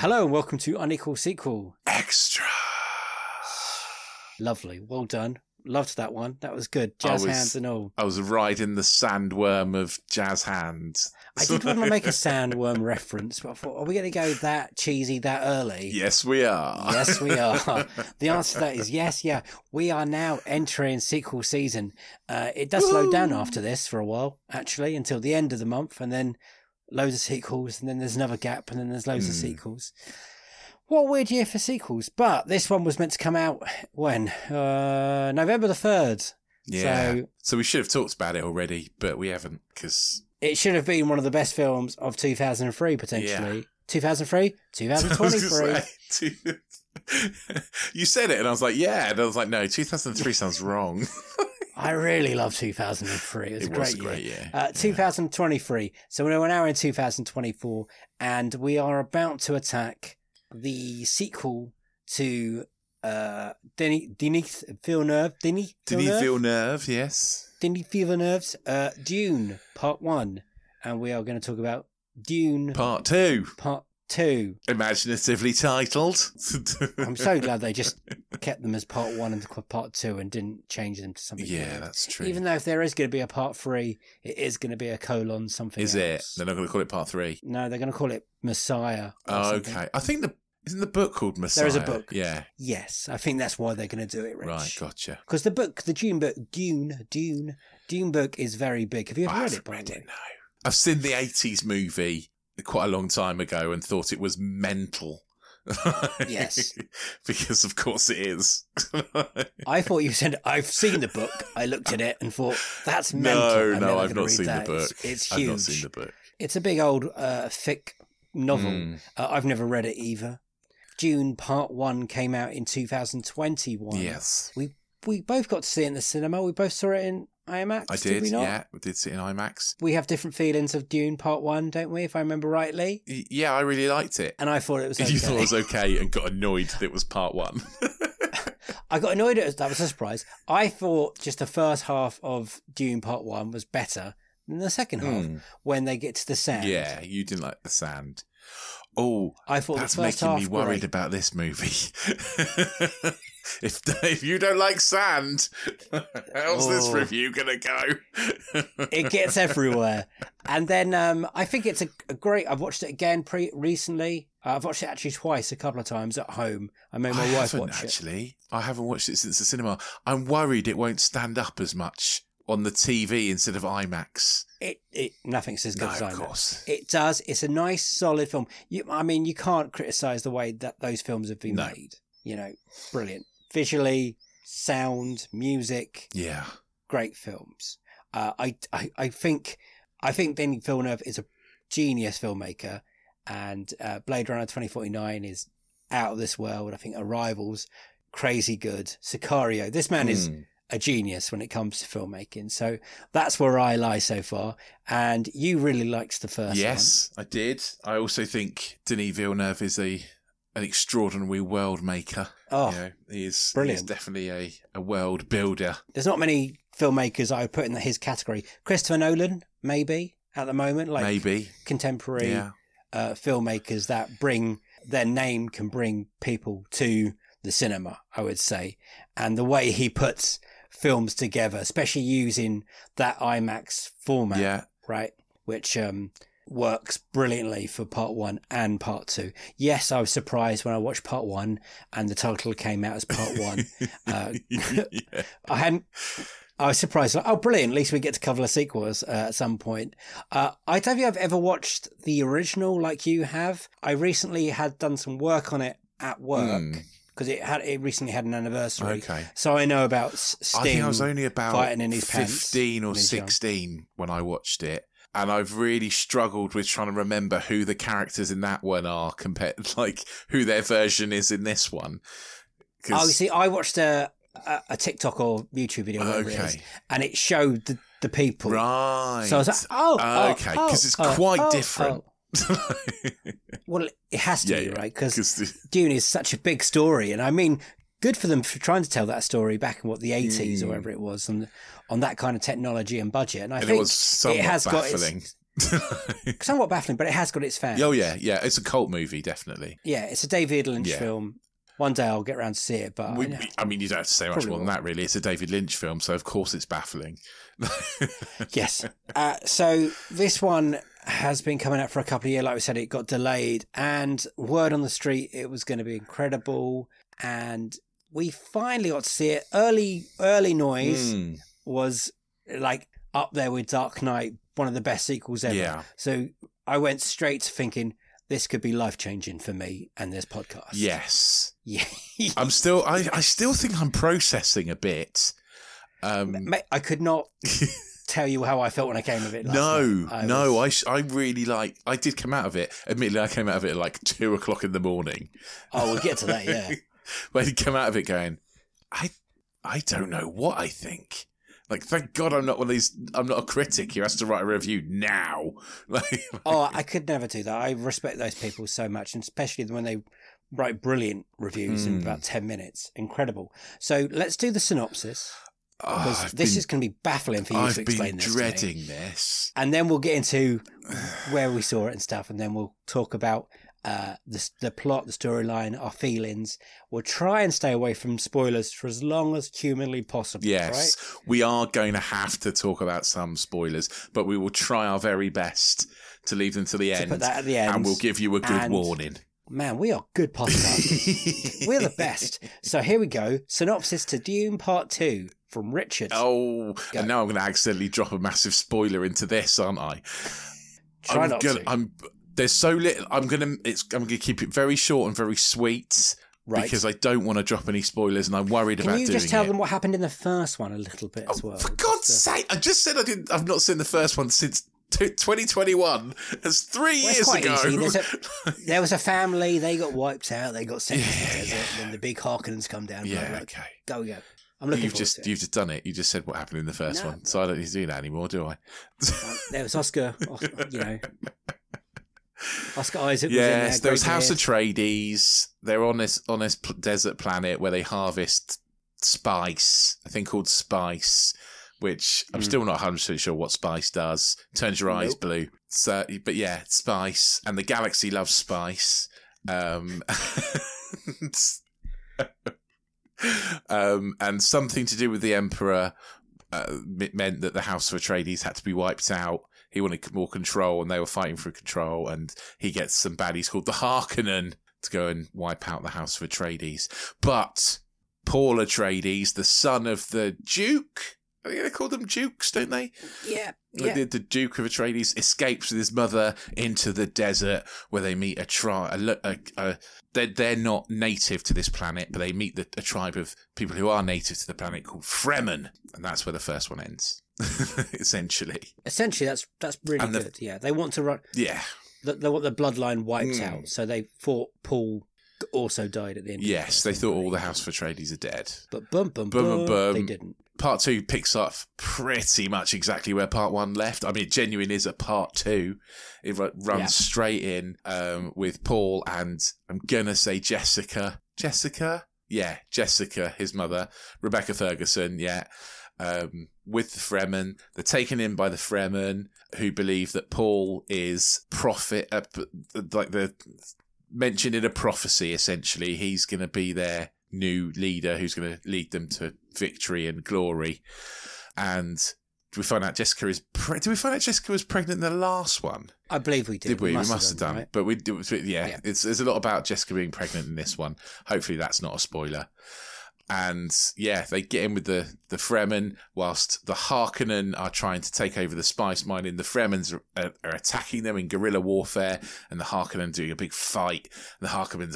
Hello and welcome to Unequal Sequel. Extra. Lovely. Well done. Loved that one. That was good. Jazz hands and all. I was riding the sandworm of jazz hands. I did want to make a sandworm reference, but I thought, are we going to go that cheesy that early? Yes, we are. Yes, we are. The answer to that is yes, yeah. We are now entering sequel season. It does slow down after this for a while, actually, until the end of the month, and then loads of sequels, and then there's another gap, and then there's loads of sequels. What a weird year for sequels. But this one was meant to come out when? November the 3rd. Yeah. So we should have talked about it already, but we haven't, because... It should have been one of the best films of 2003, potentially. Yeah. 2003? 2023. You said it, and I was like, yeah. And I was like, no, 2003 sounds wrong. I really love 2003. It was a great year. 2023. So we're now in 2024, and we are about to attack the sequel to Denis Villeneuve, yes. Denis Villeneuve's Dune Part 1. And we are going to talk about Dune Part 2. Part 2. Imaginatively titled. I'm so glad they just kept them as Part 1 and Part 2 and didn't change them to something. Yeah, that's true. Even though if there is going to be a Part 3, it is going to be a colon something Is else. it? They're not going to call it Part 3? No, they're going to call it Messiah. Oh, okay. I think isn't the book called Messiah? There is a book. Yeah. Yes, I think that's why they're going to do it, Rich. Right, gotcha. Because the Dune book is very big. Have you ever read it, by the way? No. I've seen the 80s movie quite a long time ago and thought it was mental. Yes. Because of course it is. I thought you said, I've seen the book. I looked at it and thought, that's mental. No, I've not seen the book. It's huge. I've not seen the book. It's a big old thick novel. I've never read it either. Dune Part 1 came out in 2021. Yes. We both got to see it in the cinema. We both saw it in IMAX. I did, we not? yeah. We did see it in IMAX. We have different feelings of Dune Part 1, don't we, if I remember rightly? Yeah, I really liked it. And I thought it was okay. You thought it was okay and got annoyed that it was Part 1. I got annoyed at it. That was a surprise. I thought just the first half of Dune Part 1 was better than the second half when they get to the sand. Yeah, you didn't like the sand. Oh, I thought that's the first making half me worried great. about this movie. If you don't like sand, how's this review gonna go? It gets everywhere. And then I think it's a great... I've watched it again recently. I've watched it actually twice, a couple of times at home. I made my wife watch it. I haven't watched it since the cinema. I'm worried it won't stand up as much on the TV instead of IMAX. Nothing's as good as IMAX. Of course. It does. It's a nice, solid film. You can't criticise the way that those films have been made. You know, brilliant. Visually, sound, music. Yeah. Great films. I think Denis Villeneuve is a genius filmmaker, and Blade Runner 2049 is out of this world. I think Arrival's crazy good. Sicario. This man is a genius when it comes to filmmaking. So that's where I lie so far. And you really liked the first one. Yes, I did. I also think Denis Villeneuve is an extraordinary world maker. Oh, he's brilliant. He's definitely a world builder. There's not many filmmakers I would put in his category. Christopher Nolan, maybe, at the moment. Maybe. Contemporary filmmakers that their name can bring people to the cinema, I would say. And the way he puts films together, especially using that IMAX format, right, which works brilliantly for Part 1 and Part 2. Yes, I was surprised when I watched Part 1 and the title came out as Part 1. I was surprised. Like, oh, brilliant. At least we get to cover the sequels at some point. I don't think I've ever watched the original like you have. I recently had done some work on it at work. Because it recently had an anniversary. Okay. So I know about Sting. I think I was only about fighting in his 15 or 16 when I watched it. And I've really struggled with trying to remember who the characters in that one are compared, like who their version is in this one. Oh, you see, I watched a TikTok or YouTube video, whatever it is, and it showed the people. Right. So I was like, okay, because it's quite different. Well, it has to be, right? Because Dune is such a big story. And I mean, good for them for trying to tell that story back in the 80s or whatever it was, on that kind of technology and budget. And I think it was somewhat baffling. somewhat baffling, but it has got its fans. Oh, yeah. It's a cult movie, definitely. Yeah, it's a David Lynch film. One day I'll get around to see it, but I mean, you don't have to say much more than that, really. It's a David Lynch film, so of course it's baffling. Yes. So this one has been coming out for a couple of years. Like we said, it got delayed, and word on the street, it was going to be incredible. And we finally got to see it. Early noise was like up there with Dark Knight, one of the best sequels ever. Yeah. So I went straight to thinking, this could be life-changing for me and this podcast. Yes. Yeah. I still think I'm processing a bit. Mate, I could not tell you how I felt when I came of it last night. I really I did come out of it. Admittedly, I came out of it at like 2:00 in the morning. Oh, we'll get to that, yeah. But I did come out of it going, I don't know what I think. Like, thank God I'm not one of these. I'm not a critic who has to write a review now. I could never do that. I respect those people so much, and especially when they write brilliant reviews in about 10 minutes. Incredible. So let's do the synopsis, because this is going to be baffling for you to explain this. I've been dreading this. And then we'll get into where we saw it and stuff, and then we'll talk about the plot, the storyline, our feelings. We'll try and stay away from spoilers for as long as humanly possible. Yes, right? We are going to have to talk about some spoilers, but we will try our very best to leave them to the end. Put that at the end, and we'll give you a good warning. Man, we are good podcasters. We're the best. So here we go. Synopsis to Dune Part 2 from Richard. Oh, go. And now I'm going to accidentally drop a massive spoiler into this, aren't I? Try not to. There's so little. I'm gonna keep it very short and very sweet, right? Because I don't want to drop any spoilers, and I'm worried about doing it. Can you just tell them what happened in the first one a little bit as well? For God's sake! I just said I've not seen the first one since 2021. That's 3 years ago. Easy. There was a family. They got wiped out. They got sent to the desert. And then the big Harkonnens come down. Yeah. Okay. Go. I'm looking You've just done it. You just said what happened in the first one, so I don't need to do that anymore, do I? There was Oscar. Oscar Isaac. Yes, there was House Atreides. They're on this desert planet where they harvest spice, a thing called spice, which I'm still not 100% sure what spice does. Turns your eyes blue. So, but yeah, spice, and the galaxy loves spice. And something to do with the Emperor meant that the House of Atreides had to be wiped out. He wanted more control, and they were fighting for control, and he gets some baddies called the Harkonnen to go and wipe out the House of Atreides. But Paul Atreides, the son of the Duke, I think they call them Dukes, don't they? Yeah. The Duke of Atreides escapes with his mother into the desert, where they meet a tribe. They're not native to this planet, but they meet a tribe of people who are native to the planet called Fremen, and that's where the first one ends. Essentially, that's really good. Yeah, they want to run. Yeah, they want the bloodline wiped out, so they thought Paul also died at the end. Yes, they thought all the House of Atreides are dead, but boom, they didn't. Part 2 picks up pretty much exactly where Part 1 left. I mean, it genuinely is a Part 2. It runs straight in with Paul and I'm gonna say Jessica. Yeah, Jessica, his mother, Rebecca Ferguson. Yeah. With the Fremen. They're taken in by the Fremen, who believe that Paul is prophet, like they're mentioned in a prophecy, essentially. He's going to be their new leader who's going to lead them to victory and glory. And we find out Jessica is did we find out Jessica was pregnant in the last one? I believe we did. Did we? We must have done. Right? But there's a lot about Jessica being pregnant in this one. Hopefully that's not a spoiler. And yeah, they get in with the Fremen whilst the Harkonnen are trying to take over the spice mining. The Fremens are attacking them in guerrilla warfare, and the Harkonnen doing a big fight. The Harkonnen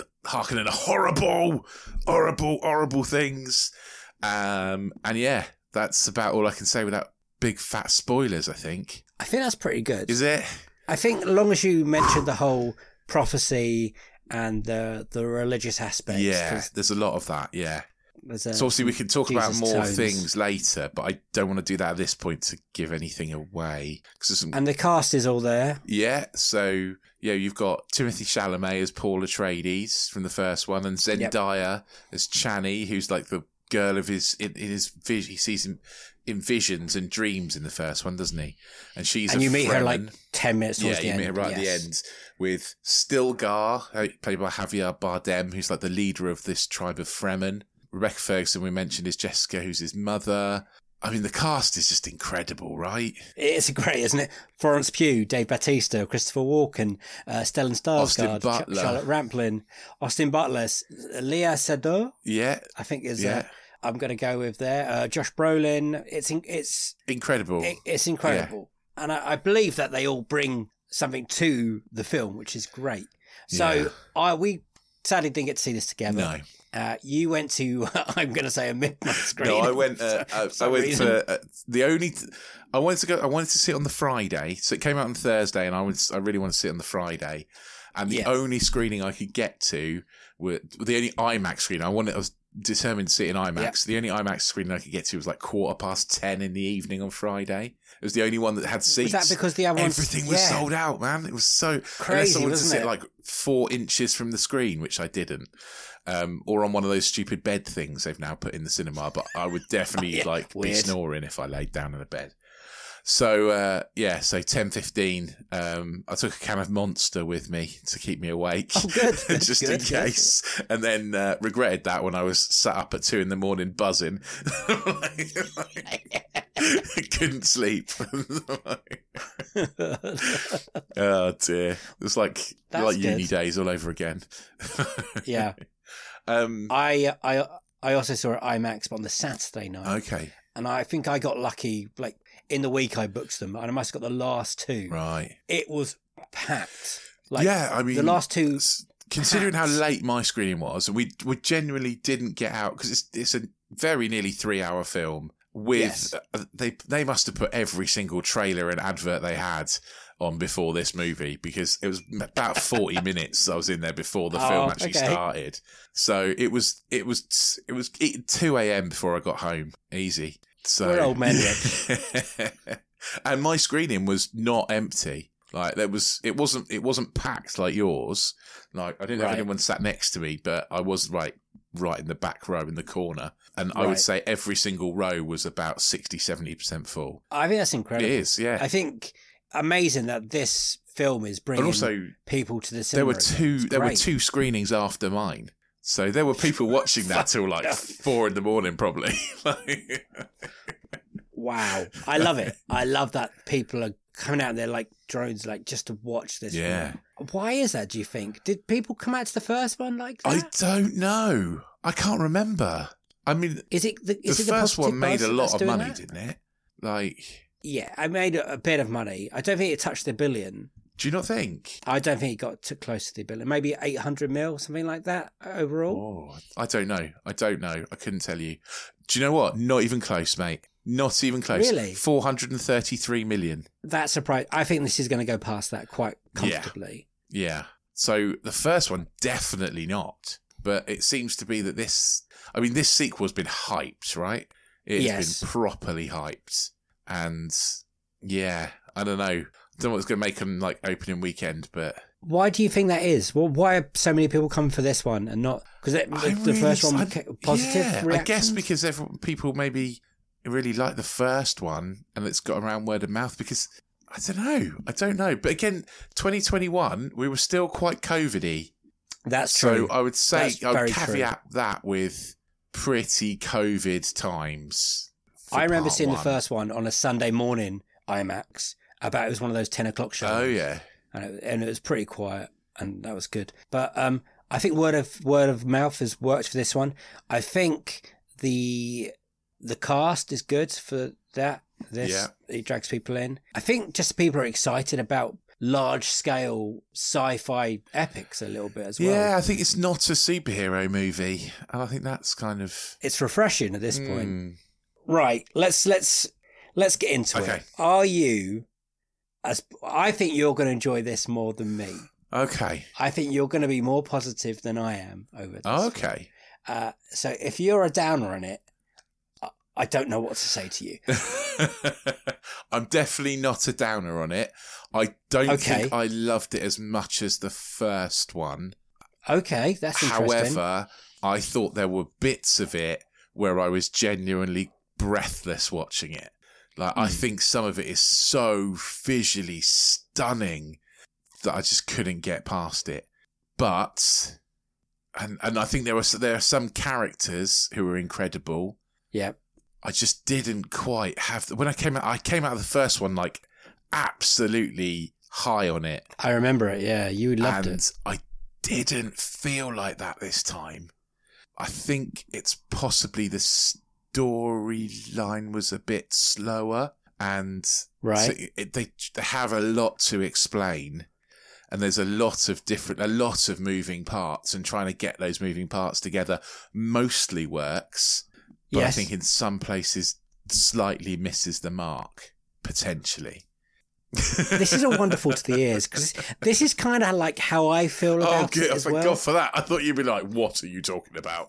are horrible things. And yeah, that's about all I can say without big fat spoilers, I think. I think that's pretty good. Is it? I think as long as you mentioned the whole prophecy and the religious aspects. Yeah, there's a lot of that, yeah. So obviously we can talk about more things later, but I don't want to do that at this point to give anything away. And the cast is all there. Yeah, so you've got Timothée Chalamet as Paul Atreides from the first one, and Zendaya as Chani, who's like the girl of his in his vision. He sees him in visions and dreams in the first one, doesn't he? And she's you meet her like Fremen. 10 minutes towards the you end. meet her right at the end with Stilgar, played by Javier Bardem, who's like the leader of this tribe of Fremen. Rebecca Ferguson, we mentioned, is Jessica, who's his mother. I mean, the cast is just incredible, right? It's great, isn't it? Florence Pugh, Dave Bautista, Christopher Walken, Stellan Skarsgård, Charlotte Rampling, Austin Butler, Lea Seydoux. Yeah, I think is. I'm going to go with there. Josh Brolin. It's incredible. It's incredible, and I believe that they all bring something to the film, which is great. So we sadly didn't get to see this together. No. You went to, I'm going to say, a midnight screen. No, I went. I wanted to see it on the Friday, so it came out on Thursday, and I really wanted to see it on the Friday, and the only screening I could get to were the only IMAX screen. I was determined to see it in IMAX. Yep. The only IMAX screen I could get to was like 10:15 in the evening on Friday. It was the only one that had seats. Was that because the other everything was sold out, man? It was so crazy. I wanted to sit like 4 inches from the screen, which I didn't. Or on one of those stupid bed things they've now put in the cinema, but I would definitely be snoring if I laid down in a bed. So, so 10:15, I took a can of Monster with me to keep me awake. Oh, good. Just in case. And then regretted that when I was sat up at 2 a.m. buzzing. Couldn't sleep. Oh, dear. It was like uni days all over again. Yeah. I also saw it IMAX, but on the Saturday night. Okay. And I think I got lucky, like, in the week I booked them, and I must have got the last 2. Right. It was packed. I mean... The last 2... Considering how late my screening was, we genuinely didn't get out, because it's a very nearly 3-hour film with... They must have put every single trailer and advert they had on before this movie, because it was about 40 minutes I was in there before the film actually started. So it was 2 a.m. before I got home. Easy. So we're old men. And my screening was not empty. Like it wasn't packed like yours. Like I didn't have anyone sat next to me, but I was right in the back row in the corner. And I would say every single row was about 60-70% full. I think that's incredible. It is, yeah. I think amazing that this film is bringing people to the cinema. There were 2 screenings after mine. So there were people watching that till like 4 a.m. probably. Wow. I love it. I love that people are coming out there like drones, like just to watch this film. Why is that, do you think? Did people come out to the first one like that? I don't know. I can't remember. I mean, the first one made a lot of money, didn't it? Like... Yeah, I made a bit of money. I don't think it touched the billion. Do you not think? I don't think it got too close to the billion. Maybe 800 mil, something like that overall. Oh, I don't know. I couldn't tell you. Do you know what? Not even close, mate. Not even close. Really? 433 million. That's surprising. I think this is going to go past that quite comfortably. Yeah. So the first one, definitely not. But it seems to be that this sequel's been hyped, right? It's been properly hyped. And yeah, I don't know. I don't know what's going to make them like opening weekend, but why do you think that is? Well, why are so many people coming for this one and not because the first one positive reactions? I guess because people maybe really like the first one and it's got around word of mouth. Because I don't know. But again, 2021, we were still quite COVID-y. That's true. So I would say I would caveat that with pretty COVID times. I remember seeing the first one on a Sunday morning IMAX. It was one of those 10 o'clock shows. Oh yeah, and it was pretty quiet, and that was good. But I think word of mouth has worked for this one. I think the cast is good for that. It drags people in. I think just people are excited about large scale sci-fi epics a little bit as well. Yeah, I think it's not a superhero movie, and I think that's kind of it's refreshing at this point. Right, let's get into it. Are you? I think you're going to enjoy this more than me. Okay. I think you're going to be more positive than I am over this. Okay. So if you're a downer on it, I don't know what to say to you. I'm definitely not a downer on it. I don't think I loved it as much as the first one. Okay, that's interesting. However, I thought there were bits of it where I was genuinely breathless watching it. Like, I think some of it is so visually stunning that I just couldn't get past it. But, and I think there are some characters who are incredible. Yeah. I just didn't quite have, when I came out of the first one, like, absolutely high on it. I remember it, yeah. You loved it. And I didn't feel like that this time. I think it's possibly the storyline was a bit slower, and right. So they have a lot to explain, and there's a lot of moving parts, and trying to get those moving parts together mostly works, but yes. I think in some places slightly misses the mark, potentially. This is a wonderful to the ears, because this is kind of like how I feel about it as well. Thank God for that. I thought you'd be like, what are you talking about?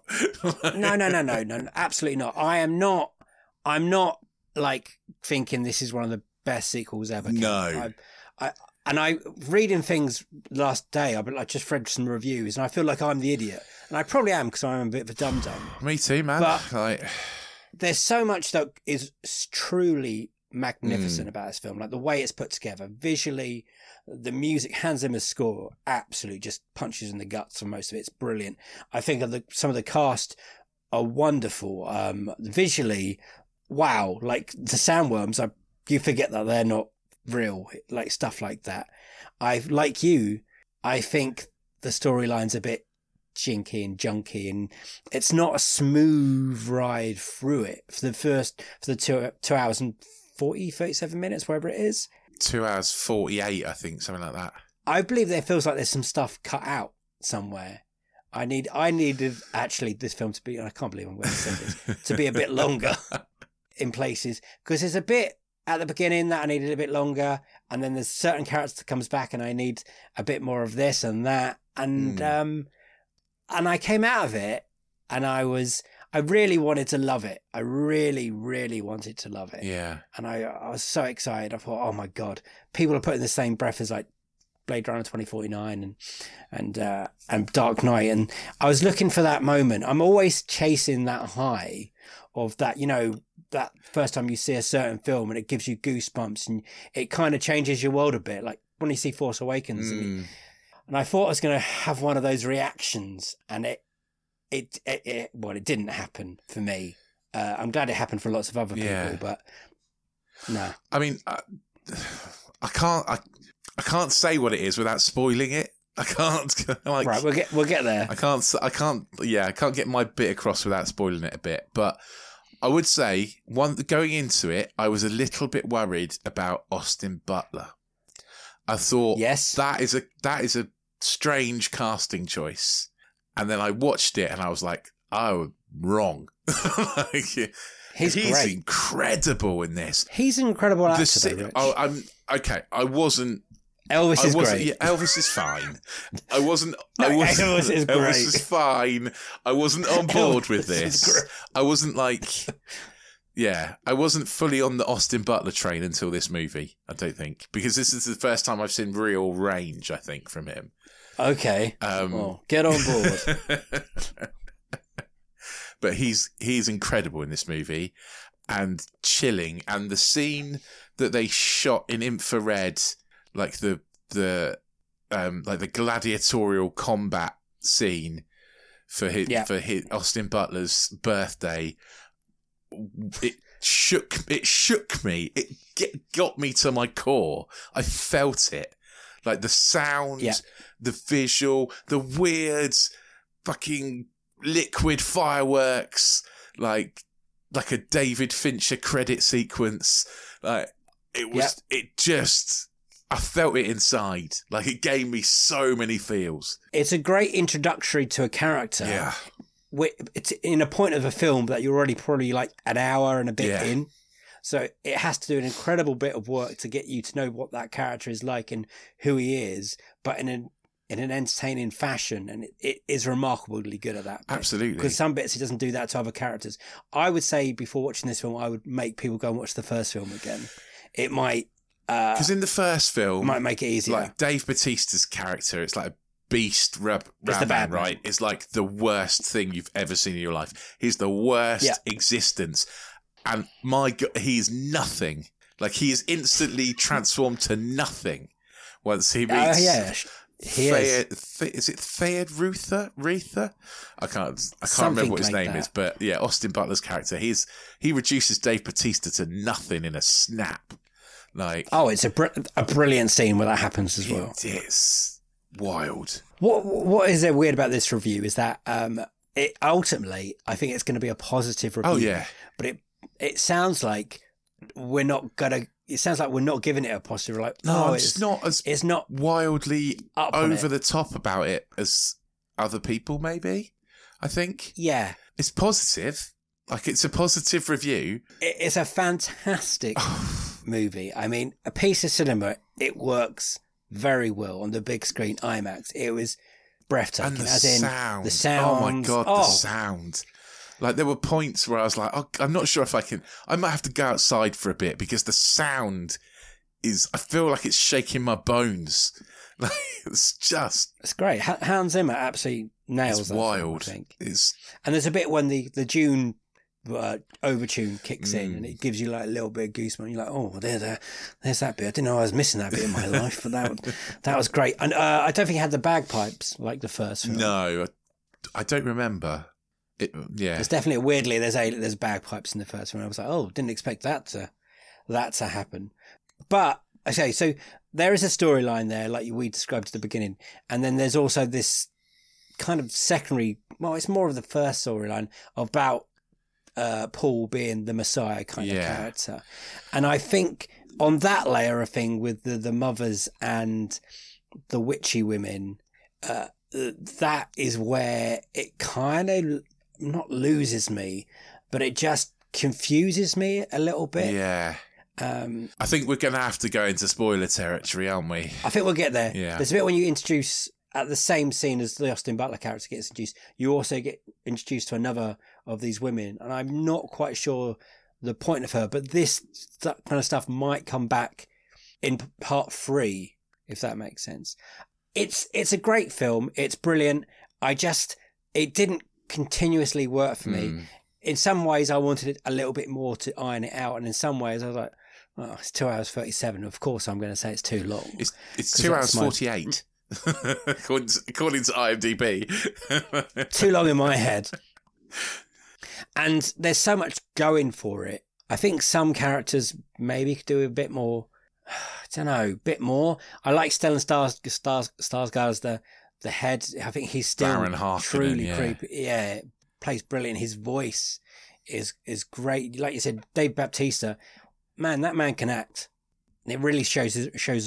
No, absolutely not. I'm not like thinking this is one of the best sequels ever. No. I reading things last day, I just read some reviews, and I feel like I'm the idiot. And I probably am, because I'm a bit of a dum-dum. Me too, man. But there's so much that is truly magnificent about this film, like the way it's put together visually, the music, Hans Zimmer's score absolutely just punches in the guts for most of it. It's brilliant. I think some of the cast are wonderful. Visually, wow, like the sandworms, you forget that they're not real, like stuff like that. I think the storyline's a bit jinky and junky, and it's not a smooth ride through it for the 2 hours and 37 minutes, wherever it is. 2 hours 48, I think, something like that. I believe there feels like there's some stuff cut out somewhere. I needed actually this film to be, and I can't believe I'm going to say this, to be a bit longer in places, because there's a bit at the beginning that I needed a bit longer, and then there's certain characters that comes back and I need a bit more of this and that, and I came out of it and I really wanted to love it. I really, really wanted to love it. Yeah. And I was so excited. I thought, oh my God, people are putting the same breath as like Blade Runner 2049 and Dark Knight. And I was looking for that moment. I'm always chasing that high of that, that first time you see a certain film and it gives you goosebumps and it kind of changes your world a bit. Like when you see Force Awakens. And I thought I was going to have one of those reactions, and it didn't happen for me. I'm glad it happened for lots of other people, but no. I mean, I can't say what it is without spoiling it. I can't. Like, right, we'll get there. I can't get my bit across without spoiling it a bit. But I would say going into it, I was a little bit worried about Austin Butler. I thought, yes, that is a strange casting choice. And then I watched it and I was like, oh, wrong. He's great. Incredible in this. He's an incredible actor. Elvis is great. Yeah, Elvis is fine. Elvis is great. Elvis is fine. I wasn't on board with this. I wasn't I wasn't fully on the Austin Butler train until this movie, I don't think. Because this is the first time I've seen real range, I think, from him. Okay. Well, get on board. But he's incredible in this movie and chilling. And the scene that they shot in infrared, like the gladiatorial combat scene for his Austin Butler's birthday, it shook me. It got me to my core. I felt it. Like the sound, the visual, the weird fucking liquid fireworks, like a David Fincher credit sequence. Like it was, I felt it inside. Like it gave me so many feels. It's a great introductory to a character. Yeah. It's in a point of a film that you're already probably like an hour and a bit in. So it has to do an incredible bit of work to get you to know what that character is like and who he is, but in an entertaining fashion. And it is remarkably good at that. Absolutely. Because some bits he doesn't do that to other characters. I would say before watching this film, I would make people go and watch the first film again. It might... Because in the first film... might make it easier. Like Dave Bautista's character, it's like a beast Rabban, right, is like the worst thing you've ever seen in your life. He's the worst existence. And my God, he is nothing. Like, he is instantly transformed to nothing once he meets... He is. Is it Fayed Retha? I can't Something remember what his like name that. is, but yeah, Austin Butler's character, he reduces Dave Bautista to nothing in a snap. Like, it's a brilliant scene where that happens as well. It is wild. What is weird about this review is that it ultimately, I think it's going to be a positive review. Oh yeah, but it sounds like we're not gonna. It sounds like we're not giving it a positive. Like, no, it's not wildly over the top about it as other people maybe. I think it's positive. Like, it's a positive review. It's a fantastic movie. I mean, a piece of cinema. It works very well on the big screen IMAX. It was breathtaking. And the sound. Oh my God, the sound. Like, there were points where I was like, I'm not sure if I might have to go outside for a bit because the sound I feel like it's shaking my bones. Like, it's great. Hans Zimmer absolutely nails that. It's wild. Film, I think. And there's a bit when the Dune overtune kicks in and it gives you like a little bit of goosebumps. You're like, oh, there's that bit. I didn't know I was missing that bit in my life, but that was great. And I don't think it had the bagpipes like the first film. No, I don't remember. It's definitely weirdly there's bagpipes in the first one. I was like, oh, didn't expect that to happen. But okay, so there is a storyline there, like we described at the beginning, and then there's also this kind of secondary. Well, it's more of the first storyline about Paul being the Messiah kind of character, and I think on that layer of thing with the mothers and the witchy women, that is where it kind of not loses me, but it just confuses me a little bit. Yeah. I think we're going to have to go into spoiler territory, aren't we? I think we'll get there. Yeah. There's a bit when you introduce, at the same scene as the Austin Butler character gets introduced, you also get introduced to another of these women. And I'm not quite sure the point of her, but this kind of stuff might come back in part 3, if that makes sense. It's a great film. It's brilliant. It didn't continuously work for me. In some ways, I wanted it a little bit more to iron it out. And in some ways, I was like, oh, it's 2 hours 37. Of course, I'm going to say it's too long. It's 2 hours 48, according to IMDb. Too long in my head. And there's so much going for it. I think some characters maybe could do a bit more. I don't know, a bit more. I like Stellan Skarsgård as the head. I think he's still truly creepy. Yeah, plays brilliant. His voice is great. Like you said, Dave Bautista, man, that man can act. It really shows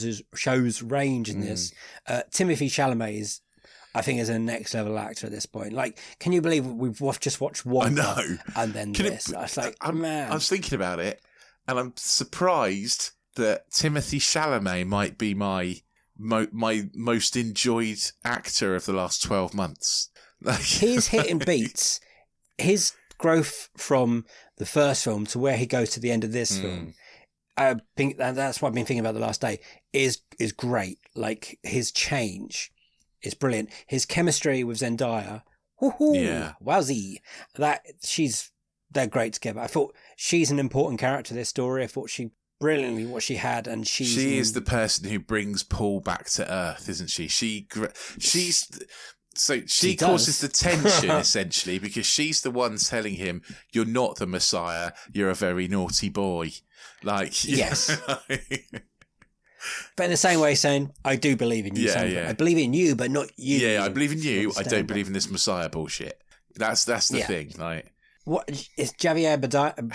range in this. Timothée Chalamet I think is a next level actor at this point. Like, can you believe we've just watched Wonka and then this? I was like, man. I was thinking about it, and I'm surprised that Timothée Chalamet might be my most enjoyed actor of the last 12 months. He's hitting beats. His growth from the first film to where he goes to the end of this film, I think that's what I've been thinking about the last day, is great. Like, his change is brilliant. His chemistry with Zendaya, wowzee. They're great together. I thought she's an important character to this story. I thought she brilliantly what she had, and she is the person who brings Paul back to earth, isn't she? She causes the tension essentially, because she's the one telling him, "You're not the Messiah. You're a very naughty boy." Like, yes. But in the same way, saying, "I do believe in you, Sandra. I believe in you, but not you." Yeah, I believe in you. I don't believe in this Messiah bullshit. That's the thing. Like, what is Javier Bardem?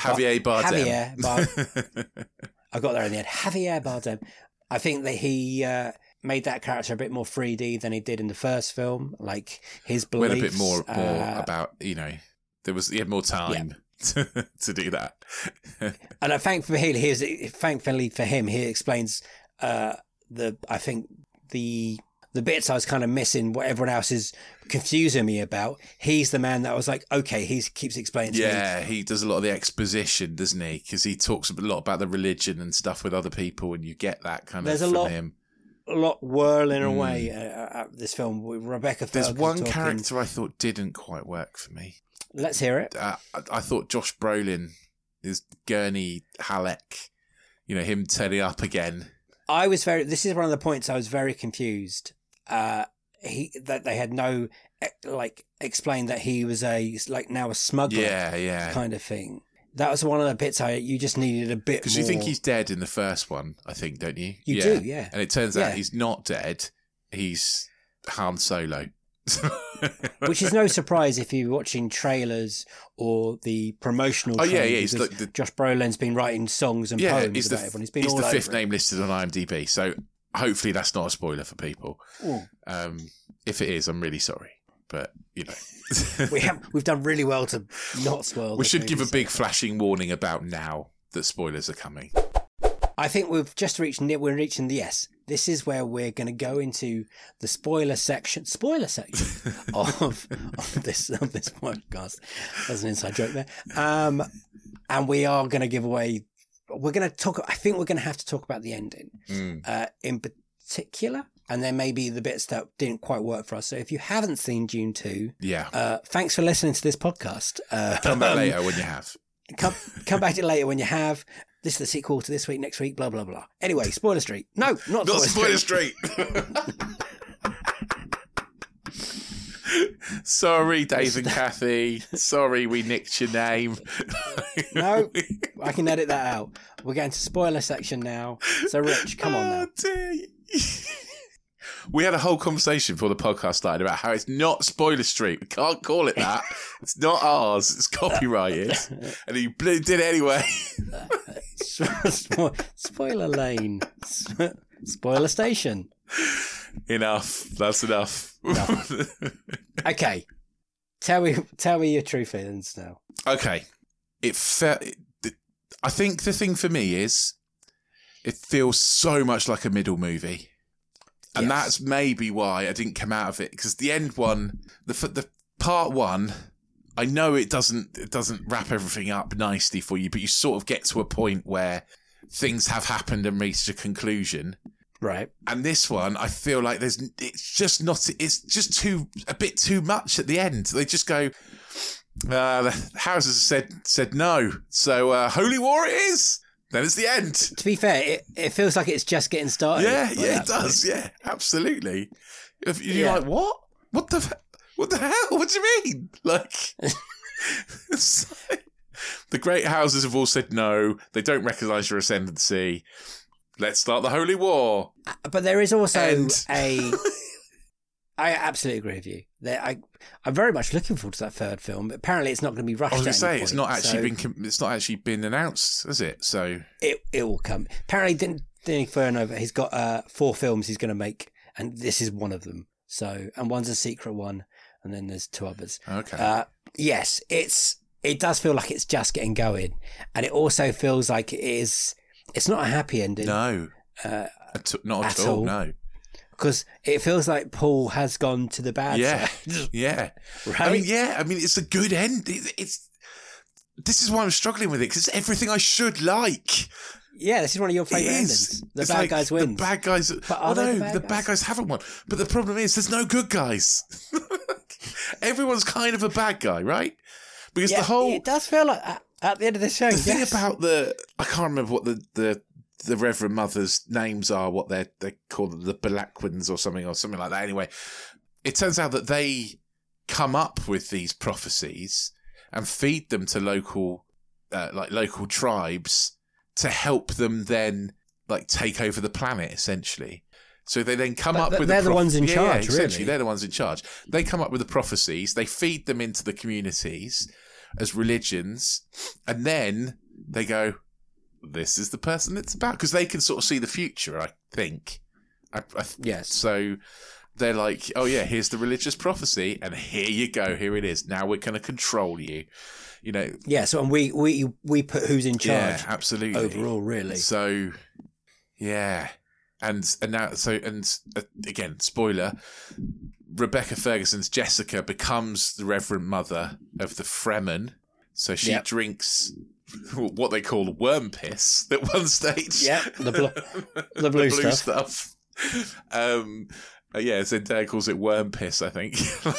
I got there in the end. Javier Bardem. I think that he made that character a bit more 3D than he did in the first film. Like, his beliefs. Well, a bit more about, he had more time to do that. And thankfully for him, he explains the bits I was kind of missing, what everyone else is confusing me about. He's the man that was like, okay, he keeps explaining to me. Yeah, he does a lot of the exposition, doesn't he? Because he talks a lot about the religion and stuff with other people, and you get that kind of from him. lot whirling away at this film with Rebecca Ferguson. There's one character I thought didn't quite work for me. Let's hear it. I thought Josh Brolin, his Gurney Halleck, him turning up again. This is one of the points I was very confused. That they had no, explained that he was now a smuggler. Yeah. Kind of thing. That was one of the bits you just needed a bit more. Because you think he's dead in the first one, I think, don't you? You do, yeah. And it turns out he's not dead. He's Han Solo. Which is no surprise if you're watching trailers or the promotional trailers. Yeah. He's Josh Brolin's been writing songs and poems about everyone. He's the fifth name listed on IMDb, so hopefully that's not a spoiler for people. If it is, I'm really sorry. But, we've done really well to not spoil. We should give a big flashing warning about now that spoilers are coming. I think we're reaching the yes. This is where we're going to go into the spoiler section of this podcast. That's an inside joke there. And we are going to give away. We're going to talk. I think we're going to have to talk about the ending in particular. And then maybe the bits that didn't quite work for us. So if you haven't seen Dune 2, thanks for listening to this podcast. Come back later when you have. Come back to it later when you have. This is the sequel to this week, next week, blah, blah, blah. Anyway, Spoiler Street. No, not Spoiler Street. Sorry, Dave and Kathy. Sorry we nicked your name. No, I can edit that out. We're going to spoiler section now. So, Rich, come on now. Dear. We had a whole conversation before the podcast started about how it's not Spoiler Street. We can't call it that. It's not ours. It's copyrighted. And he did it anyway. Spoiler lane. Spoiler station. Enough. That's enough. Okay. Tell me your true feelings now. Okay. I think the thing for me is it feels so much like a middle movie. And that's maybe why I didn't come out of it, because the end one, the part one, I know it doesn't wrap everything up nicely for you, but you sort of get to a point where things have happened and reached a conclusion. Right. And this one, I feel like it's just a bit too much at the end. They just go, the houses said no, so holy war it is. Then it's the end. To be fair, it feels like it's just getting started. Yeah, it does. Point. Yeah, absolutely. You're like, what? What the hell? What do you mean? Like, the great houses have all said no. They don't recognise your ascendancy. Let's start the holy war. But there is also I absolutely agree with you. I'm very much looking forward to that third film. But apparently, it's not going to be rushed. I was going to say it's not actually been announced, has it? So it will come. Apparently, Denis Villeneuve, he's got 4 films he's going to make, and this is one of them. So, and one's a secret one, and then there's 2 others. Okay. Yes, it does feel like it's just getting going, and it also feels like it is. It's not a happy ending. No, not at all. No. Because it feels like Paul has gone to the bad side. Yeah. Right? I mean, it's a good end. This is why I'm struggling with it, because it's everything I should like. Yeah, this is one of your favourite endings. The bad guys win. The bad guys... the bad guys haven't won. But the problem is, there's no good guys. Everyone's kind of a bad guy, right? Because the whole... It does feel like at the end of the show, the thing about I can't remember what the Reverend Mother's names are, what they call them, the Balakwins or something like that. Anyway, it turns out that they come up with these prophecies and feed them to local tribes to help them then take over the planet, essentially. So they then come up with... They're the ones in charge, essentially. Really. They're the ones in charge. They come up with the prophecies, they feed them into the communities as religions, and then they go... This is the person it's about, because they can sort of see the future, I think. Yes. So they're like, oh yeah, here's the religious prophecy, and here you go, here it is. Now we're going to control you, Yeah. So and we put who's in charge. Yeah, absolutely. Overall, really. So, yeah, and now again, spoiler. Rebecca Ferguson's Jessica becomes the Reverend Mother of the Fremen, so she drinks what they call worm piss at one stage. Yeah, the blue stuff. Zendaya calls it worm piss, I think.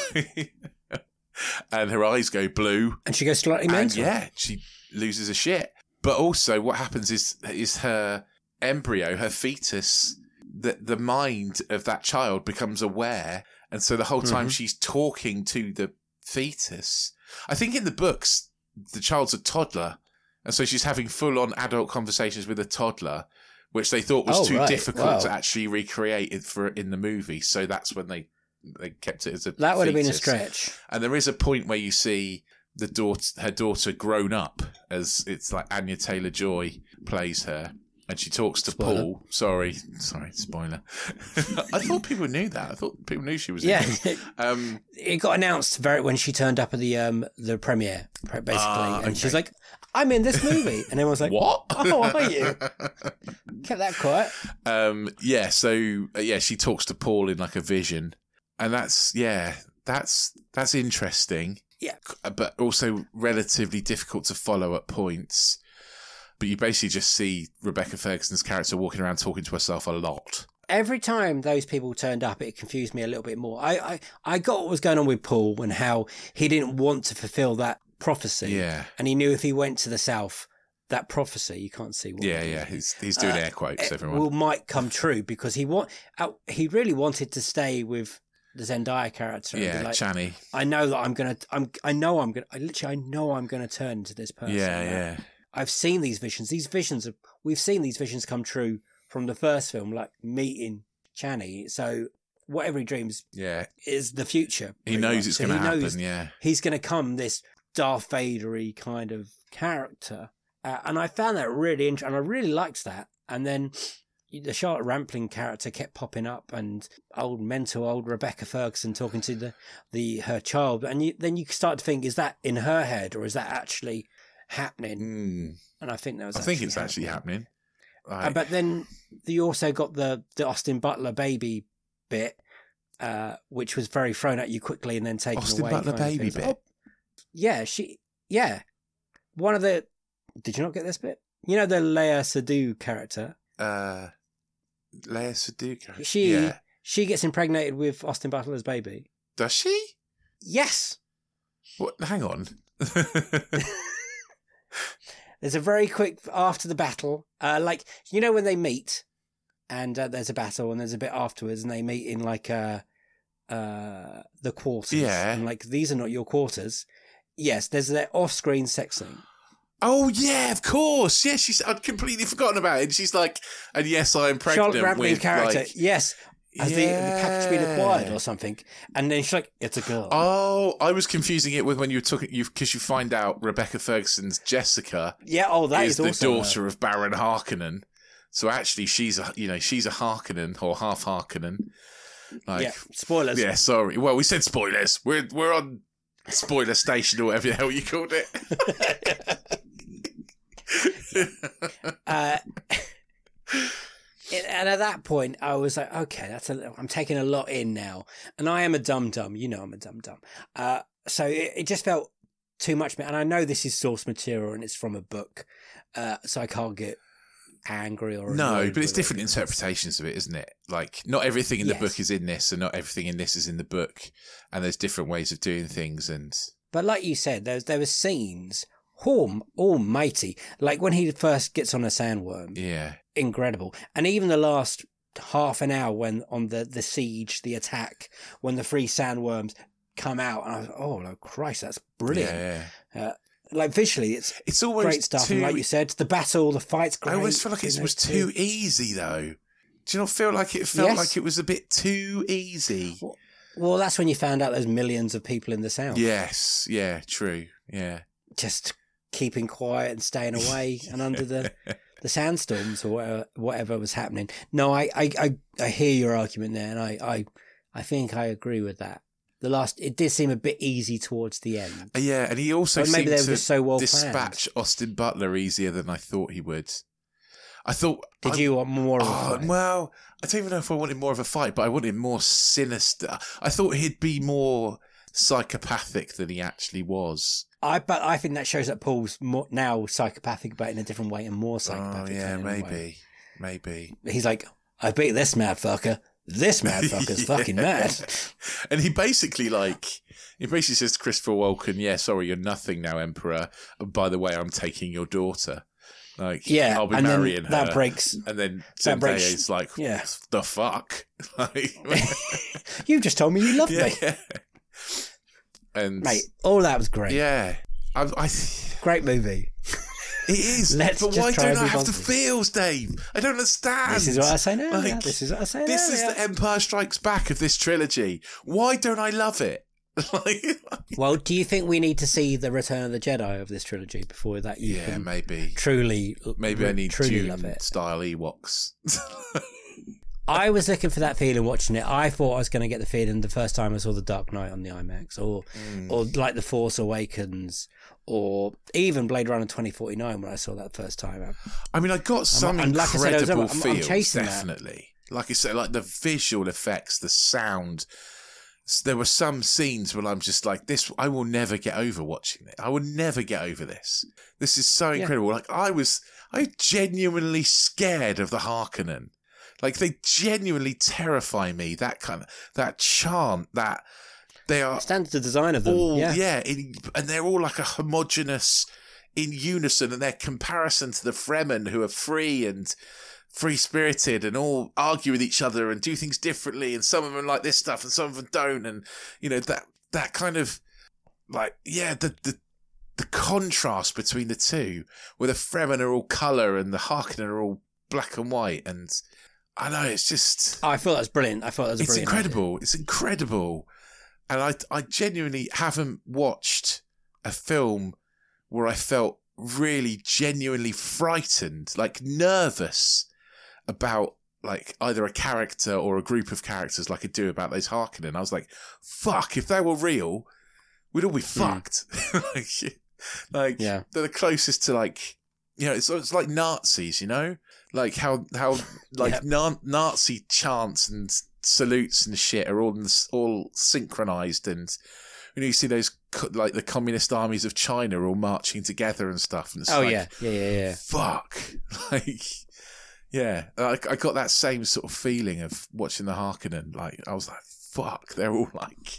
And her eyes go blue. And she goes slightly mental. Yeah, she loses her shit. But also what happens is her embryo, her fetus, the mind of that child becomes aware. And so the whole time she's talking to the fetus. I think in the books, the child's a toddler. And so she's having full-on adult conversations with a toddler, which they thought was too difficult to actually recreate in the movie. So that's when they kept it as a That would have been a fetus. stretch. And there is a point where you see her daughter grown up, as it's like Anya Taylor-Joy plays her, and she talks to Paul. Sorry, spoiler. I thought people knew that. I thought people knew she was in it. It got announced when she turned up at the premiere, basically, and she's like, "I'm in this movie," and everyone's like, "What? Oh, are you?" Kept that quiet. She talks to Paul in like a vision, and that's interesting. Yeah, but also relatively difficult to follow at points. But you basically just see Rebecca Ferguson's character walking around talking to herself a lot. Every time those people turned up, it confused me a little bit more. I got what was going on with Paul and how he didn't want to fulfill that prophecy. Yeah. And he knew if he went to the south, that prophecy, you can't see what. Yeah. He's doing air quotes, everyone. Might come true because he really wanted to stay with the Zendaya character. Yeah, and be like, Chani. I know that I'm going to turn into this person. Yeah. I've seen these visions. We've seen these visions come true from the first film, like meeting Chani. So whatever he dreams is the future. He knows it's going to happen, He's going to come this Darth Vader-y kind of character. And I found that really interesting. And I really liked that. And then the Charlotte Rampling character kept popping up, and old Rebecca Ferguson talking to her child. And then you start to think, is that in her head or is that actually happening? And I think that was. I think it's actually happening. Right. But then you also got the Austin Butler baby bit, which was very thrown at you quickly and then taken away. Austin Butler baby bit. One of the. Did you not get this bit? You know the Léa Seydoux character. Léa Seydoux character. She gets impregnated with Austin Butler's baby. Does she? Yes. What? Hang on. There's a very quick after the battle, when they meet, and there's a battle, and there's a bit afterwards, and they meet in the quarters. Yeah. And these are not your quarters. Yes, there's that off-screen sex scene. Oh yeah, of course. Yeah, I'd completely forgotten about it. And she's like, and yes, I am pregnant. Charlotte Rampling character, yes. Has the package been acquired or something? And then she's like, it's a girl. Oh, I was confusing it with when you were talking, because you find out Rebecca Ferguson's Jessica is the daughter of Baron Harkonnen. So actually she's a Harkonnen or half Harkonnen. Spoilers. Yeah, sorry. Well, we said spoilers. We're on spoiler station or whatever the hell you called it. And at that point, I was like, okay, I'm taking a lot in now. And I am a dum-dum. You know I'm a dum-dum. So it just felt too much. And I know this is source material and it's from a book. So I can't get angry or... No, but it's different interpretations of it, isn't it? Like, not everything in the book is in this and not everything in this is in the book. And there's different ways of doing things. But like you said, there were scenes... almighty. Like when he first gets on a sandworm. Yeah. Incredible. And even the last half an hour when on the siege, the attack, when the 3 sandworms come out, and I was oh Christ, that's brilliant. Yeah. Visually, it's always great stuff. And like you said, the battle, the fight's great. I always feel like it was too easy though. Do you not feel like it felt like it was a bit too easy? Well, that's when you found out there's millions of people in the south. Yes. Yeah, true. Yeah. Just keeping quiet and staying away and under the sandstorms or whatever was happening. No, I hear your argument there, and I think I agree with that. It did seem a bit easy towards the end. Yeah, and he also seemed to so well dispatch planned. Austin Butler easier than I thought he would. I thought... Did you want more of a fight? Well, I don't even know if I wanted more of a fight, but I wanted more sinister. I thought he'd be more psychopathic than he actually was. But I think that shows that Paul's now psychopathic, but in a different way and more psychopathic. Oh, yeah, maybe. He's like, I beat this motherfucker. This motherfucker's fucking mad. And he basically says to Christopher Walken, yeah, sorry, you're nothing now, Emperor. And by the way, I'm taking your daughter. Like, yeah, I'll be and marrying her. That breaks. And then Zendaya's like, yeah. the fuck? Like, you just told me you loved me. Yeah. And mate, all that was great. Yeah. Great movie. It is. But why don't I have the feels, Dave? I don't understand. This is what I say now. This is the Empire Strikes Back of this trilogy. Why don't I love it? Well, do you think we need to see the Return of the Jedi of this trilogy before that? Maybe. Maybe I need truly love it. Style Ewoks. I was looking for that feeling watching it. I thought I was going to get the feeling the first time I saw The Dark Knight on the IMAX, or like The Force Awakens, or even Blade Runner 2049 when I saw that first time. I mean, I got some incredible feels, definitely. Like I said, like the visual effects, the sound. There were some scenes where I'm just like, this, I will never get over watching it. I will never get over this. This is so incredible. Like I genuinely scared of the Harkonnen. Like they genuinely terrify me. That chant, that they are stands the design of them. And they're all like a homogenous, in unison, and their comparison to the Fremen, who are free and free-spirited and all argue with each other and do things differently, and some of them like this stuff and some of them don't, and you know that kind of like the contrast between the two, where the Fremen are all colour and the Harkonnen are all black and white, and I know it's just I thought that was brilliant. It's incredible. It's incredible, and I genuinely haven't watched a film where I felt really genuinely frightened, like nervous about like either a character or a group of characters like I do about those Harkonnen. I was like, fuck, if they were real, we'd all be fucked. Like they're the closest to like, you know, it's like Nazis, you know? Like how like Nazi chants and salutes and shit are all synchronized, and you know, you see those like the communist armies of China all marching together and stuff. And it's yeah. Fuck. Like, yeah. I got that same sort of feeling of watching the Harkonnen. Like, I was like, fuck, they're all like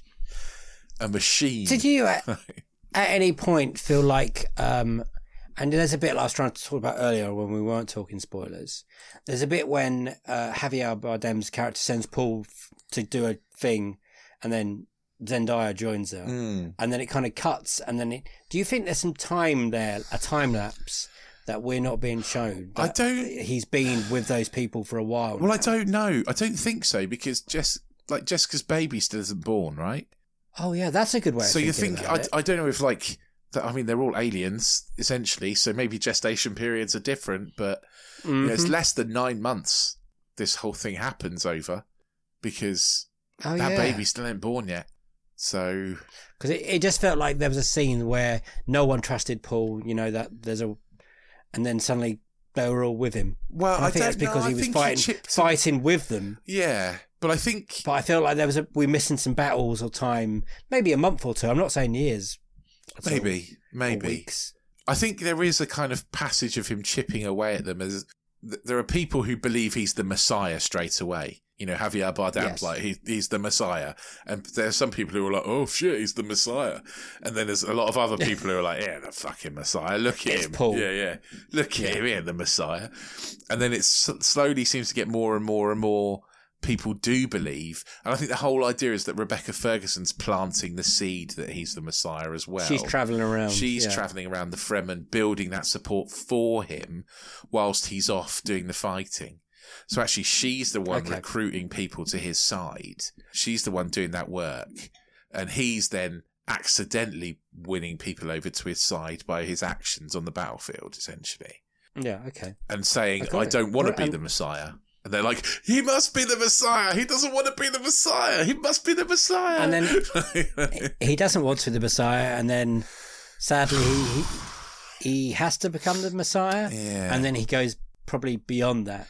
a machine. Did you at any point feel like, and there's a bit I was trying to talk about earlier when we weren't talking spoilers. There's a bit when Javier Bardem's character sends Paul to do a thing, and then Zendaya joins her, and then it kind of cuts, and then do you think there's some time there, a time lapse that we're not being shown? I don't. He's been with those people for a while. Well, now. I don't know. I don't think so, because Jessica's baby still isn't born, right? Oh yeah, that's a good way. So of you think I don't know if like I mean, they're all aliens essentially, so maybe gestation periods are different, but you know, it's less than 9 months. This whole thing happens over because that baby still ain't born yet. So, because it just felt like there was a scene where no one trusted Paul. You know that and then suddenly they were all with him. Well, I think that's because he was fighting with them. Yeah, but I think. But I feel like we're missing some battles or time, maybe a month or two. I'm not saying years. Maybe. Or weeks. I think there is a kind of passage of him chipping away at them. As there are people who believe he's the Messiah straight away. You know, Javier Bardem's like, he's the Messiah. And there's some people who are like, oh shit, he's the Messiah. And then there's a lot of other people who are like, yeah, the fucking Messiah. Look at him. Paul. Yeah. Look at him, yeah, the Messiah. And then it slowly seems to get more and more and more people do believe. And I think the whole idea is that Rebecca Ferguson's planting the seed that he's the Messiah as well. She's travelling around. She's travelling around the Fremen, building that support for him whilst he's off doing the fighting. So actually, she's the one recruiting people to his side. She's the one doing that work. And he's then accidentally winning people over to his side by his actions on the battlefield, essentially. Yeah, okay. And saying, I don't want to be the Messiah. And they're like, he must be the Messiah. He doesn't want to be the Messiah. He must be the Messiah. And then he doesn't want to be the Messiah. And then sadly, he has to become the Messiah. Yeah. And then he goes probably beyond that.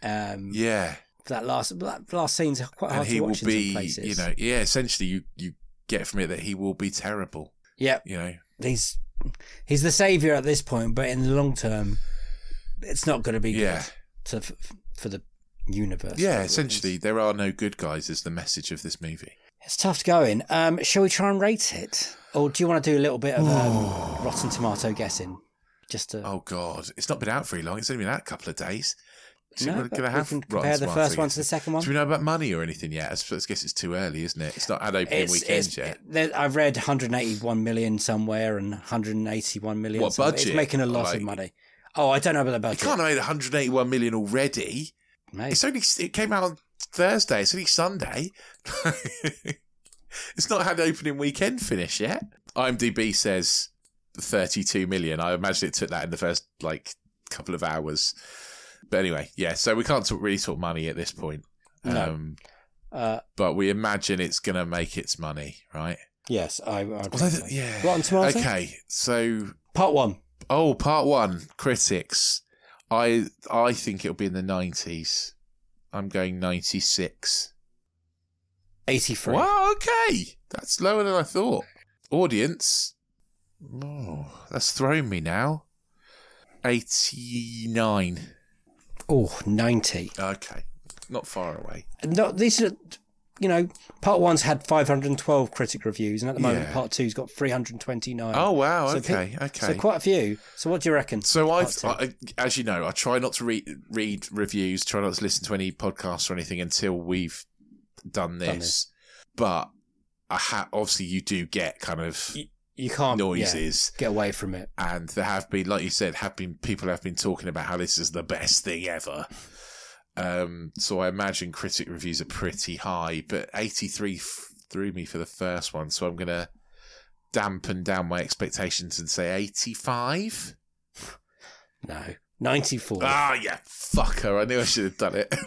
That last scene's quite hard to watch in some places. You know, essentially you get from it that he will be terrible. Yeah. You know. He's the saviour at this point, but in the long term, it's not going to be good for the universe. Yeah, essentially, there are no good guys is the message of this movie. It's tough going. Shall we try and rate it? Or do you want to do a little bit of Rotten Tomato guessing? Just to... Oh, God. It's not been out very long. It's only been out a couple of days. No, we're going to have we can compare the first one to the second one. Do we know about money or anything yet? I guess it's too early, isn't it? It's not had opening weekends yet. I've read 181 million somewhere and 181 million. What somewhere. budget? It's making a lot of money. Oh, I don't know about the budget. It can't have made 181 million already. Mate. It came out on Thursday. It's only Sunday. It's not had opening weekend finish yet. IMDb says 32 million. I imagine it took that in the first couple of hours. But anyway, yeah. So we can't really talk money at this point. No. But we imagine it's going to make its money, right? Yes, I yeah. Rotten Tomatoes. Okay, so part one. Oh, part one. Critics. I think it'll be in the 90s. I'm going 96. 83. Wow, okay. That's lower than I thought. Audience. Oh, that's thrown me now. 89. Oh, 90. Okay. Not far away. No, these are, part one's had 512 critic reviews, and at the moment, part two's got 329. Oh, wow. So okay. So quite a few. So what do you reckon? So as you know, I try not to read reviews, try not to listen to any podcasts or anything until we've done this. But obviously you do get kind of you can't noises. Get away from it. And there have been, like you said, people have been talking about how this is the best thing ever. So I imagine critic reviews are pretty high, but 83 threw me for the first one, so I'm going to dampen down my expectations and say 85. No, 94. Ah, yeah, fucker! I knew I should have done it.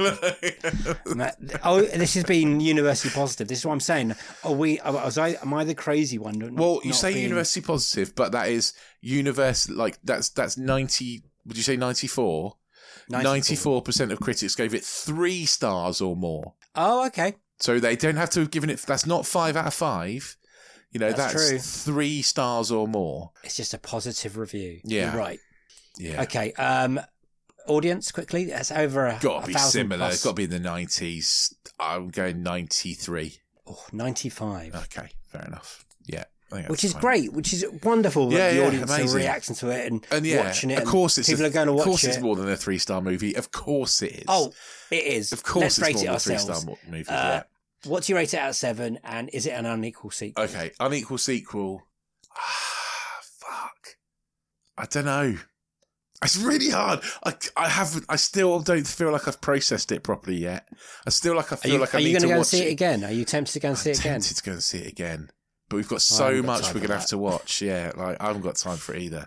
This has been universally positive. This is what I'm saying. Am I the crazy one? Well, you say universally positive, but that is universal. Like that's 90. Would you say 94? 94% of critics gave it 3 stars or more. Oh, okay. So they don't have to have given it. That's not 5 out of 5. That's true. 3 stars or more. It's just a positive review. Yeah. You're right. Yeah. Okay. Audience, quickly. That's over a got to be 1,000 similar. plus. It's got to be in the 90s. I'm going 93. Oh, 95. Okay, fair enough. Yeah. Which is great, which is wonderful that the audience are reacting to it and watching it. Of course, people are going to watch it. Of course, it's more than a 3-star movie. Of course, it is. Oh, it is. Of course, Let's it's rate more it than a ourselves. 3-star movie. Yeah. What do you rate it out of 7? And is it an unequal sequel? Okay, unequal sequel. Fuck. I don't know. It's really hard. I still don't feel like I've processed it properly yet. I feel like I need to watch it. Are you going to go and see it again? Are you tempted to go and see it again? I'm tempted to go and see it again. But we've got so much we're going to have to watch. Yeah, I haven't got time for it either.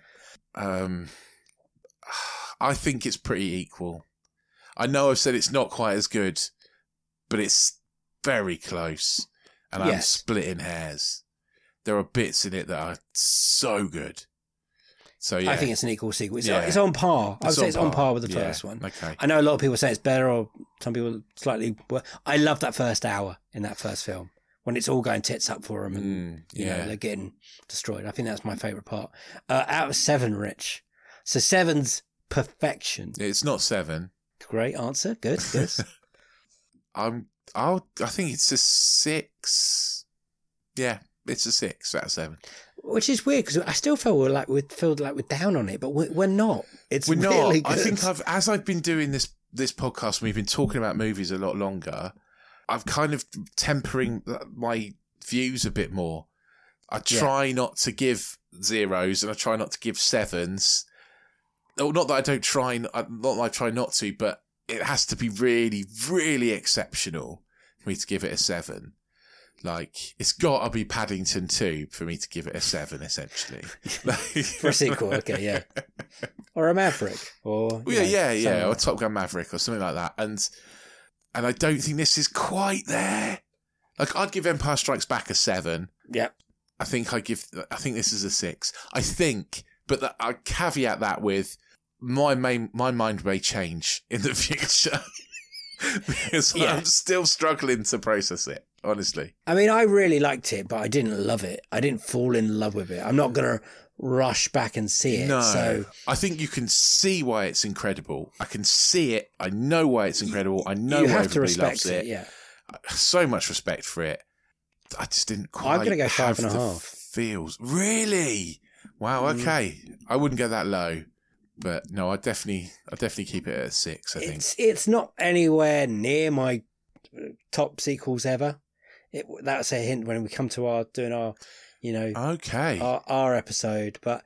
I think it's pretty equal. I know I've said it's not quite as good, but it's very close. And I'm splitting hairs. There are bits in it that are so good. So yeah. I think it's an equal sequel. It's on par. I would say it's on par with the first one. Okay. I know a lot of people say it's better, or some people slightly worse. I love that first hour in that first film, when it's all going tits up for them and they're getting destroyed. I think that's my favourite part. Out of 7, Rich. So 7's perfection. It's not 7. Great answer. Good. I think it's a 6. Yeah, it's a 6 out of 7. Which is weird because I still feel like we're down on it, but we're not. We're not. Really good. I think as I've been doing this podcast, and we've been talking about movies a lot longer, I've kind of tempering my views a bit more. I try not to give 0s and I try not to give 7s. Oh, not that I don't try, not that I try not to, but it has to be really, really exceptional for me to give it a 7. Like, it's got to be Paddington 2 for me to give it a 7, essentially. For a sequel, okay, yeah. Or a Maverick. Or or Top Gun Maverick or something like that. And I don't think this is quite there. Like, I'd give Empire Strikes Back a 7. Yep. I think this is a 6. I think, but I caveat that with my mind may change in the future. Because I'm still struggling to process it, honestly. I mean, I really liked it, but I didn't love it. I didn't fall in love with it. I'm not going to rush back and see it. No, So I think you can see why it's incredible. I can see it. I know why it's incredible. I know you why have to everybody respect loves it. Yeah. So much respect for it. I just didn't quite. I'm going to go have 5.5. the feels. Really? Wow. Okay. I wouldn't go that low, but no, I definitely keep it at 6. I think It's not anywhere near my top sequels ever. That's a hint when we come to doing our, okay. our episode. But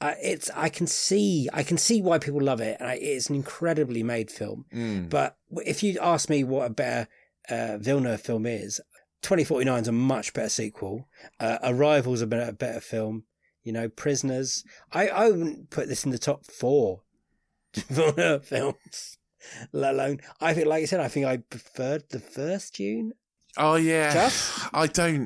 I can see why people love it, and it's an incredibly made film. But if you ask me what a better Villeneuve film is, 2049 is a much better sequel. Arrival's a better film. Prisoners. I wouldn't put this in the top 4 Villeneuve films, let alone. I think, like I said, I preferred the first Dune. Oh yeah. Just? I don't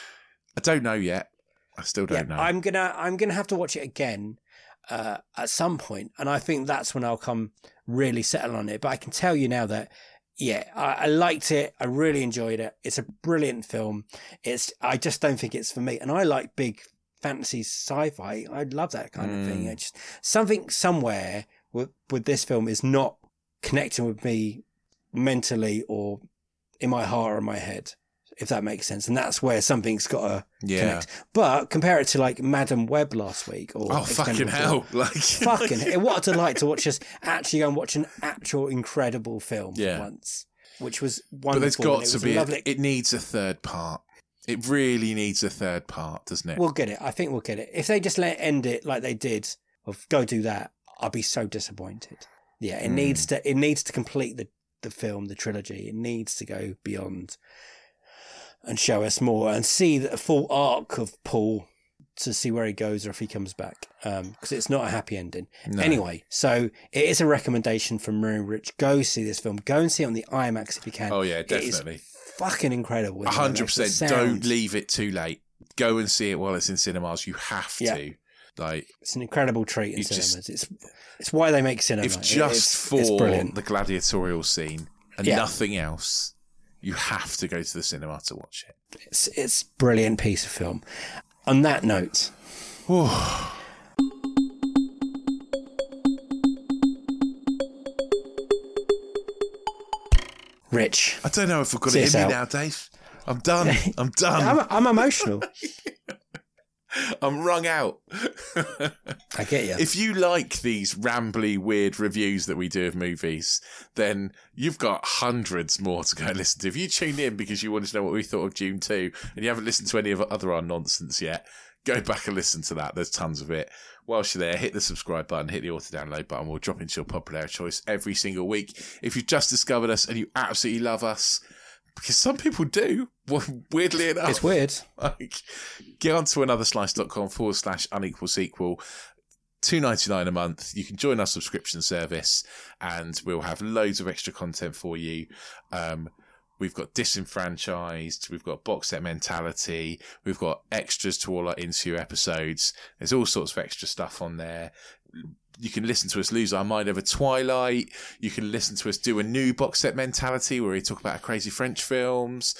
know yet. I still don't know. I'm gonna have to watch it again at some point, and I think that's when I'll come really settle on it. But I can tell you now that I liked it. I really enjoyed it. It's a brilliant film. I just don't think it's for me, and I like big fantasy sci-fi. I love that kind of thing. It's just something somewhere with this film is not connecting with me mentally or in my heart or in my head, if that makes sense. And that's where something's got to connect. But compare it to like Madam Web last week. Or fucking hell. Fucking what a delight to watch us actually go and watch an actual incredible film once, which was wonderful. But there's got to be, lovely. It needs a third part. It really needs a third part, doesn't it? We'll get it. I think we'll get it. If they just end it like they did, of go do that, I'll be so disappointed. Yeah, it needs to complete the film, the trilogy. It needs to go beyond and show us more and see the full arc of Paul, to see where he goes or if he comes back, because it's not a happy ending. No. Anyway, so it is a recommendation from Maroon Rich. Go see this film. Go and see it on the IMAX if you can. Oh yeah, definitely. It is fucking incredible. 100%. Don't leave it too late. Go and see it while it's in cinemas. You have to. It's an incredible treat in cinemas. It's why they make cinema. If just for the gladiatorial scene and nothing else, you have to go to the cinema to watch it. It's a brilliant piece of film. On that note, Rich, I don't know if I've got it in me now, Dave. I'm done. I'm done. I'm emotional. I'm wrung out. I get you. If you like these rambly, weird reviews that we do of movies, then you've got hundreds more to go and listen to. If you tuned in because you wanted to know what we thought of Dune 2 and you haven't listened to any of our nonsense yet, go back and listen to that. There's tons of it. Whilst you're there, hit the subscribe button, hit the auto-download button. We'll drop into your popular choice every single week. If you've just discovered us and you absolutely love us, because some people do, weirdly enough. It's weird. Get on to anotherslice.com/unequal sequel. $2.99 a month. You can join our subscription service and we'll have loads of extra content for you. We've got Disenfranchised. We've got Box Set Mentality. We've got extras to all our interview episodes. There's all sorts of extra stuff on there. You can listen to us lose our mind over Twilight. You can listen to us do a new Box Set Mentality where we talk about our crazy French films.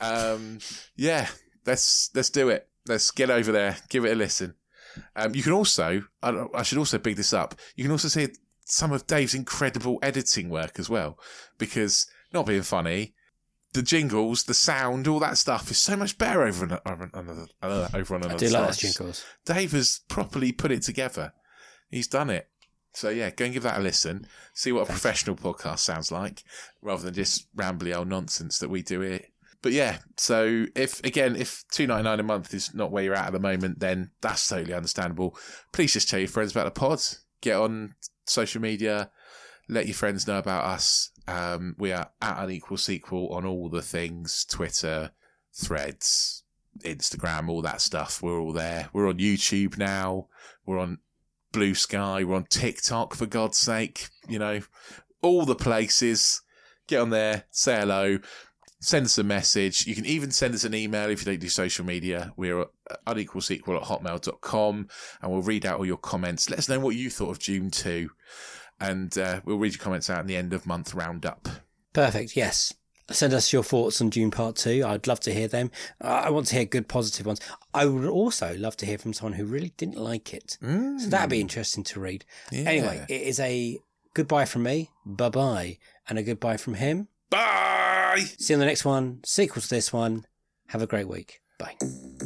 Let's do it. Let's get over there. Give it a listen. You can also, I should also big this up. You can also see some of Dave's incredible editing work as well, because not being funny, the jingles, the sound, all that stuff is so much better over on another. I do like those jingles. Dave has properly put it together. He's done it. So yeah, go and give that a listen. See what a professional podcast sounds like, rather than just rambly old nonsense that we do here. But yeah, so if $2.99 a month is not where you're at the moment, then that's totally understandable. Please just tell your friends about the pod. Get on social media. Let your friends know about us. We are at Unequal Sequel on all the things: Twitter, Threads, Instagram, all that stuff. We're all there. We're on YouTube now. We're on Blue Sky. We're on TikTok, for God's sake. All the places. Get on there. Say hello. Send us a message. You can even send us an email if you don't do social media. We're at unequalsequel@hotmail.com and we'll read out all your comments. Let us know what you thought of Dune 2. And we'll read your comments out in the end of month roundup. Perfect, yes. Send us your thoughts on Dune Part 2. I'd love to hear them. I want to hear good, positive ones. I would also love to hear from someone who really didn't like it. So that'd be interesting to read. Yeah. Anyway, it is a goodbye from me, bye-bye, and a goodbye from him. Bye! See you on the next one. Sequel to this one. Have a great week. Bye.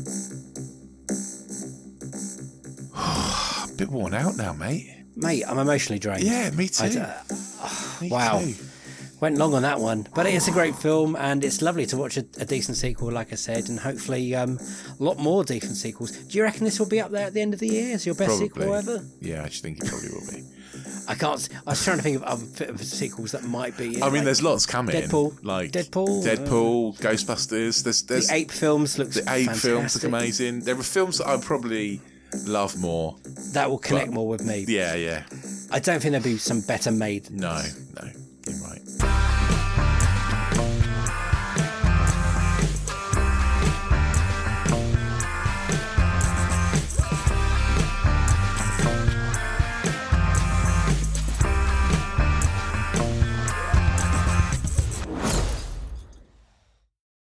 A bit worn out now, mate. Mate, I'm emotionally drained. Yeah, me too. Wow. Too. Went long on that one, but it is a great film, and it's lovely to watch a decent sequel, like I said, and hopefully a lot more decent sequels. Do you reckon this will be up there at the end of the year as your best sequel ever? Yeah, I just think it probably will be. I was trying to think of other sequels that might be. I mean, there's lots coming. Deadpool, Ghostbusters. There's the Ape films look. The Ape films look amazing. There are films that I probably love more. That will connect more with me. Yeah. I don't think there'll be some better made. No, you're right.